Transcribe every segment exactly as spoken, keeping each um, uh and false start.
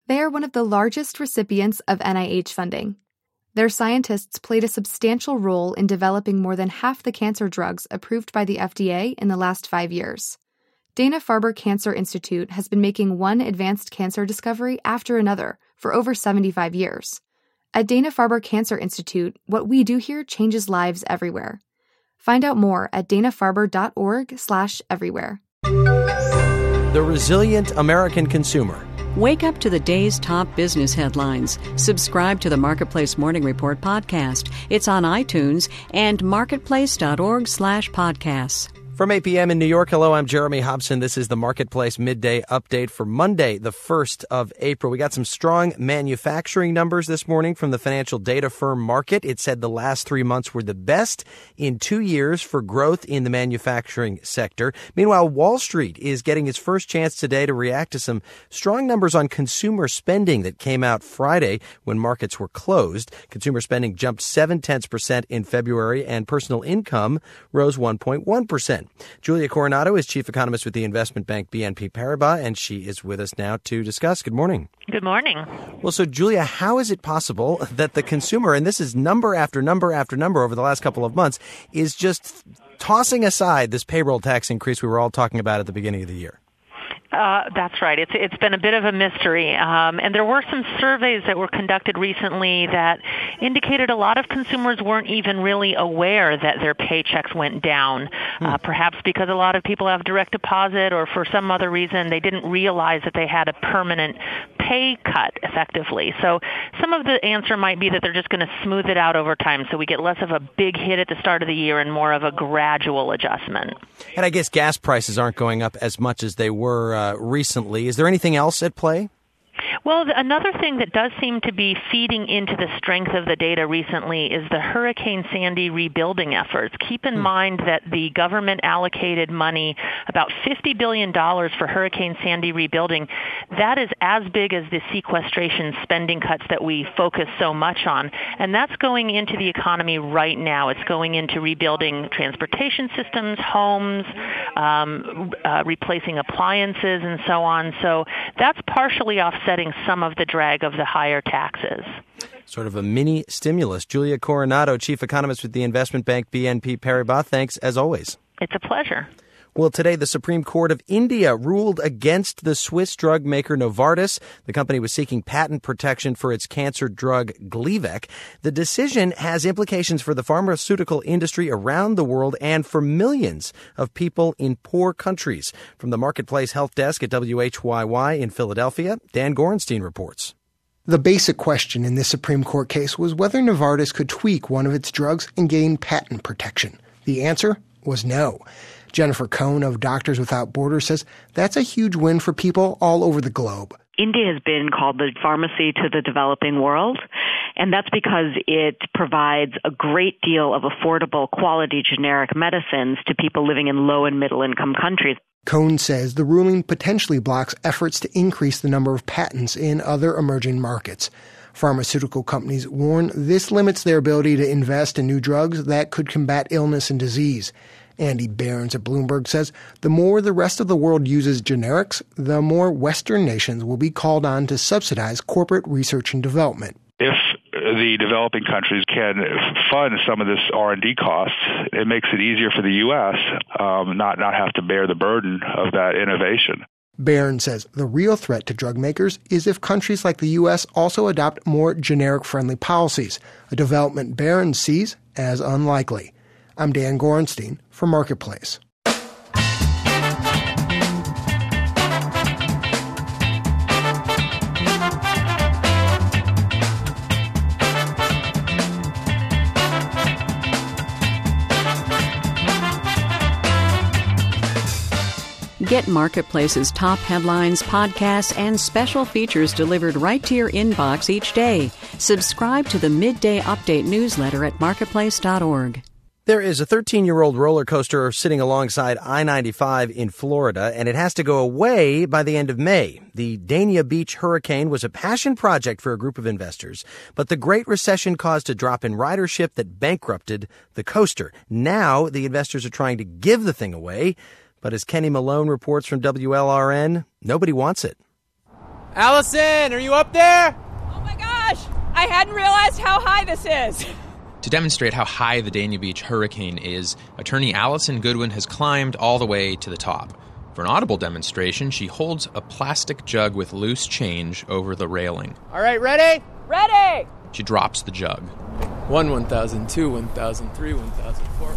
They are one of the largest recipients of N I H funding. Their scientists played a substantial role in developing more than half the cancer drugs approved by the F D A in the last five years. Dana-Farber Cancer Institute has been making one advanced cancer discovery after another for over seventy-five years. At Dana-Farber Cancer Institute, what we do here changes lives everywhere. Find out more at dana-farber.org slash everywhere. The resilient American consumer. Wake up to the day's top business headlines. Subscribe to the Marketplace Morning Report podcast. It's on iTunes and marketplace.org slash podcasts. From eight p.m. in New York, hello, I'm Jeremy Hobson. This is the Marketplace Midday Update for Monday, the first of April. We got some strong manufacturing numbers this morning from the financial data firm Markit. It said the last three months were the best in two years for growth in the manufacturing sector. Meanwhile, Wall Street is getting its first chance today to react to some strong numbers on consumer spending that came out Friday when markets were closed. Consumer spending jumped seven tenths percent in February, and personal income rose one point one percent. Julia Coronado is chief economist with the investment bank B N P Paribas, and she is with us now to discuss. Good morning. Good morning. Well, so Julia, how is it possible that the consumer, and this is number after number after number over the last couple of months, is just tossing aside this payroll tax increase we were all talking about at the beginning of the year? Uh, that's right. It's it's been a bit of a mystery, um, and there were some surveys that were conducted recently that indicated a lot of consumers weren't even really aware that their paychecks went down, hmm. uh, perhaps because a lot of people have direct deposit, or for some other reason they didn't realize that they had a permanent pay cut effectively. So some of the answer might be that they're just going to smooth it out over time, so we get less of a big hit at the start of the year and more of a gradual adjustment. And I guess gas prices aren't going up as much as they were uh, recently. Is there anything else at play? Well, another thing that does seem to be feeding into the strength of the data recently is the Hurricane Sandy rebuilding efforts. Keep in hmm. mind that the government allocated money, about fifty billion dollars for Hurricane Sandy rebuilding. That is as big as the sequestration spending cuts that we focus so much on. And that's going into the economy right now. It's going into rebuilding transportation systems, homes, um, uh, replacing appliances, and so on. So that's partially offsetting some of the drag of the higher taxes. Sort of a mini stimulus. Julia Coronado, chief economist with the investment bank B N P Paribas. Thanks, as always. It's a pleasure. Well, today the Supreme Court of India ruled against the Swiss drug maker Novartis. The company was seeking patent protection for its cancer drug Gleevec. The decision has implications for the pharmaceutical industry around the world and for millions of people in poor countries. From the Marketplace Health Desk at W H Y Y in Philadelphia, Dan Gorenstein reports. The basic question in this Supreme Court case was whether Novartis could tweak one of its drugs and gain patent protection. The answer was no. Jennifer Cohn of Doctors Without Borders says that's a huge win for people all over the globe. India has been called the pharmacy to the developing world, and that's because it provides a great deal of affordable, quality generic medicines to people living in low and middle income countries. Cohn says the ruling potentially blocks efforts to increase the number of patents in other emerging markets. Pharmaceutical companies warn this limits their ability to invest in new drugs that could combat illness and disease. Andy Behrens at Bloomberg says the more the rest of the world uses generics, the more Western nations will be called on to subsidize corporate research and development. If the developing countries can fund some of this R and D costs, it makes it easier for the U S um, not, not have to bear the burden of that innovation. Behrens says the real threat to drug makers is if countries like the U S also adopt more generic-friendly policies, a development Behrens sees as unlikely. I'm Dan Gorenstein for Marketplace. Get Marketplace's top headlines, podcasts, and special features delivered right to your inbox each day. Subscribe to the Midday Update newsletter at marketplace dot org. There is a thirteen-year-old roller coaster sitting alongside I ninety-five in Florida, and it has to go away by the end of May. The Dania Beach hurricane was a passion project for a group of investors, but the Great Recession caused a drop in ridership that bankrupted the coaster. Now the investors are trying to give the thing away, but as Kenny Malone reports from W L R N, nobody wants it. Allison, are you up there? Oh my gosh! I hadn't realized how high this is. To demonstrate how high the Dania Beach hurricane is, attorney Allison Goodwin has climbed all the way to the top. For an audible demonstration, she holds a plastic jug with loose change over the railing. All right, ready? Ready! She drops the jug. One, one thousand, two, one thousand, three, one thousand, four.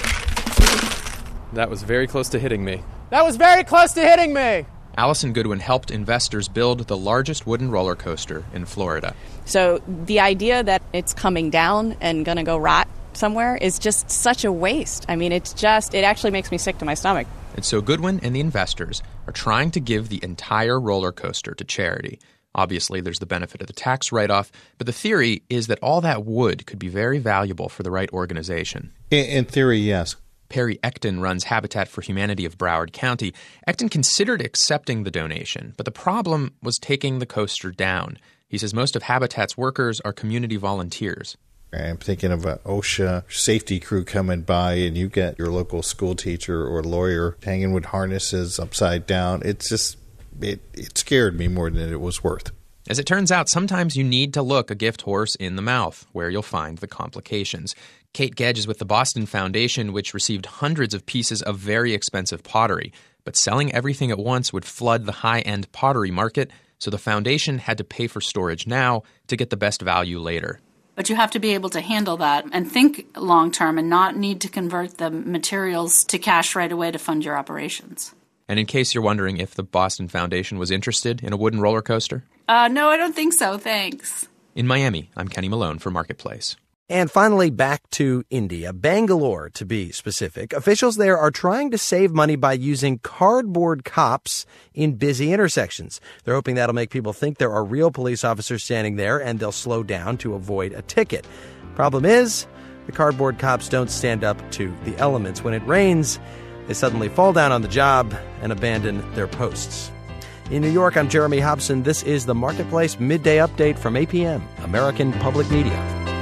That was very close to hitting me. That was very close to hitting me! Allison Goodwin helped investors build the largest wooden roller coaster in Florida. So the idea that it's coming down and going to go rot somewhere is just such a waste. I mean, it's just, it actually makes me sick to my stomach. And so Goodwin and the investors are trying to give the entire roller coaster to charity. Obviously, there's the benefit of the tax write-off, but the theory is that all that wood could be very valuable for the right organization. In, in theory, yes. Perry Ecton runs Habitat for Humanity of Broward County. Ecton considered accepting the donation, but the problem was taking the coaster down. He says most of Habitat's workers are community volunteers. I'm thinking of an OSHA safety crew coming by, and you get your local school teacher or lawyer hanging with harnesses upside down. It's just, it, it scared me more than it was worth. As it turns out, sometimes you need to look a gift horse in the mouth, where you'll find the complications. Kate Gedge is with the Boston Foundation, which received hundreds of pieces of very expensive pottery. But selling everything at once would flood the high-end pottery market, so the foundation had to pay for storage now to get the best value later. But you have to be able to handle that and think long-term and not need to convert the materials to cash right away to fund your operations. And in case you're wondering if the Boston Foundation was interested in a wooden roller coaster? Uh, no, I don't think so, thanks. In Miami, I'm Kenny Malone for Marketplace. And finally, back to India, Bangalore to be specific. Officials there are trying to save money by using cardboard cops in busy intersections. They're hoping that'll make people think there are real police officers standing there and they'll slow down to avoid a ticket. Problem is, the cardboard cops don't stand up to the elements. When it rains, they suddenly fall down on the job and abandon their posts. In New York, I'm Jeremy Hobson. This is the Marketplace Midday Update from A P M, American Public Media.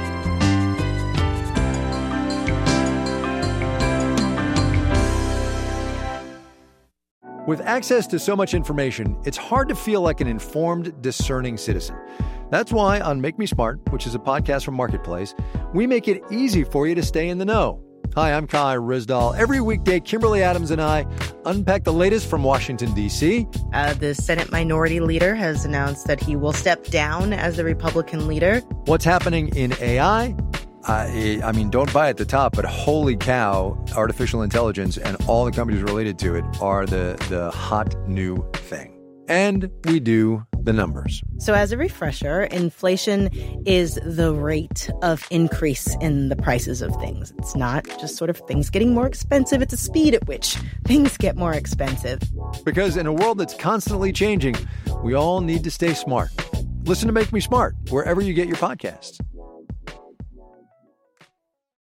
With access to so much information, it's hard to feel like an informed, discerning citizen. That's why on Make Me Smart, which is a podcast from Marketplace, we make it easy for you to stay in the know. Hi, I'm Kai Rizdal. Every weekday, Kimberly Adams and I unpack the latest from Washington, D C. Uh, the Senate Minority Leader has announced that he will step down as the Republican leader. What's happening in A I? Uh, I mean, don't buy at the top, but holy cow, artificial intelligence and all the companies related to it are the, the hot new thing. And we do the numbers. So as a refresher, inflation is the rate of increase in the prices of things. It's not just sort of things getting more expensive. It's a speed at which things get more expensive. Because in a world that's constantly changing, we all need to stay smart. Listen to Make Me Smart wherever you get your podcasts.